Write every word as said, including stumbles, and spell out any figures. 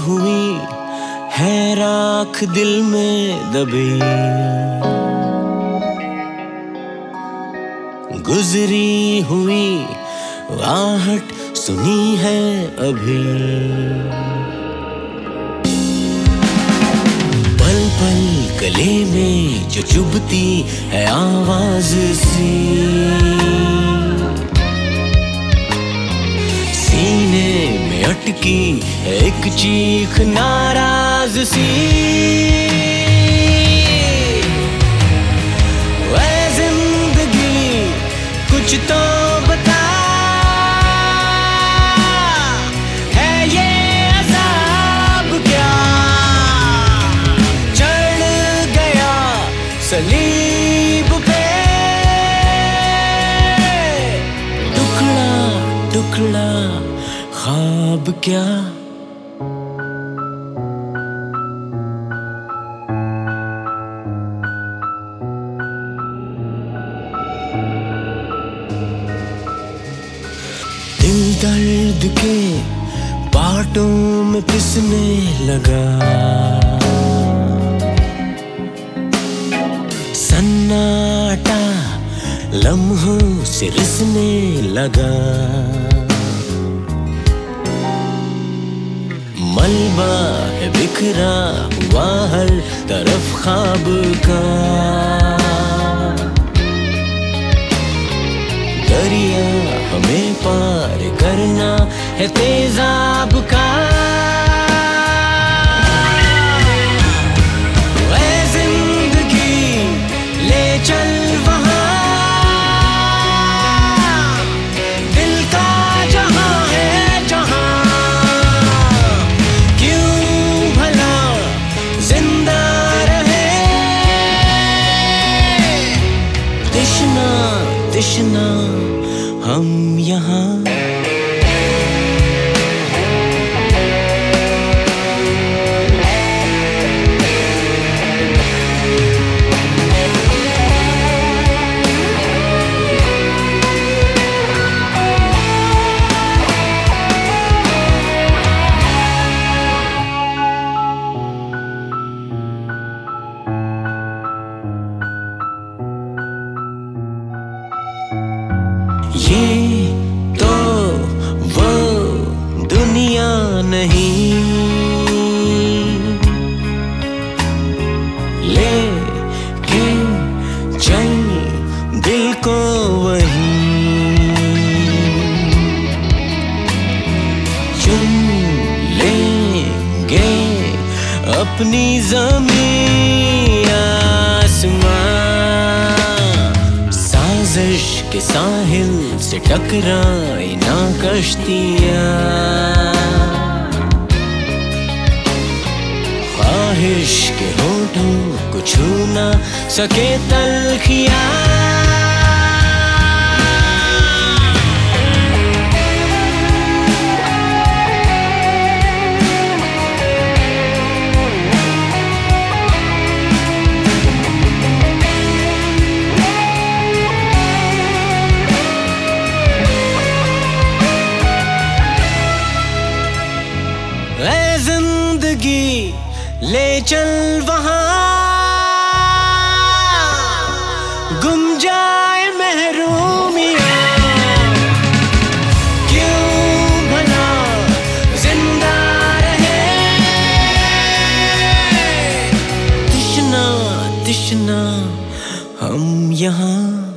हुई है राख दिल में दबी, गुजरी हुई आहट सुनी है अभी। पल पल गले में जो चुभती है आवाज सी, सीने में अटकी है एक चीख नाराज सी। वै जिंदगी कुछ तो बता, है ये अज़ाब क्या चढ़ गया सलीब पे। टुकड़ा टुकड़ा ख्वाब क्या, दिल दर्द के बाटों में पिसने लगा, सन्नाटा लम्हों से रिसने लगा। मलबा है बिखरा हुआ हर तरफ ख्वाब का, दरिया हमें पार करना है तेजाब का। ऐ जिंदगी ले चल वहाँ, दिल का जहाँ है जहाँ, क्यों भला जिंदा रहे। तिश्ना तिश्ना हम यहाँ, ये तो वो दुनिया नहीं, ले के चल दिल को वहीं, चुन लेंगे अपनी ज़मीं आसमां। साजिश के साहिल से टकराए ना कश्तियाँ, ख्वाहिश के होठों को छू ना सके तलखियाँ। ऐ जिंदगी ले चल वहाँ, गुम जाए महरूमियाँ, क्यों भला जिंदा रहे। तिश्ना तिश्ना हम यहाँ।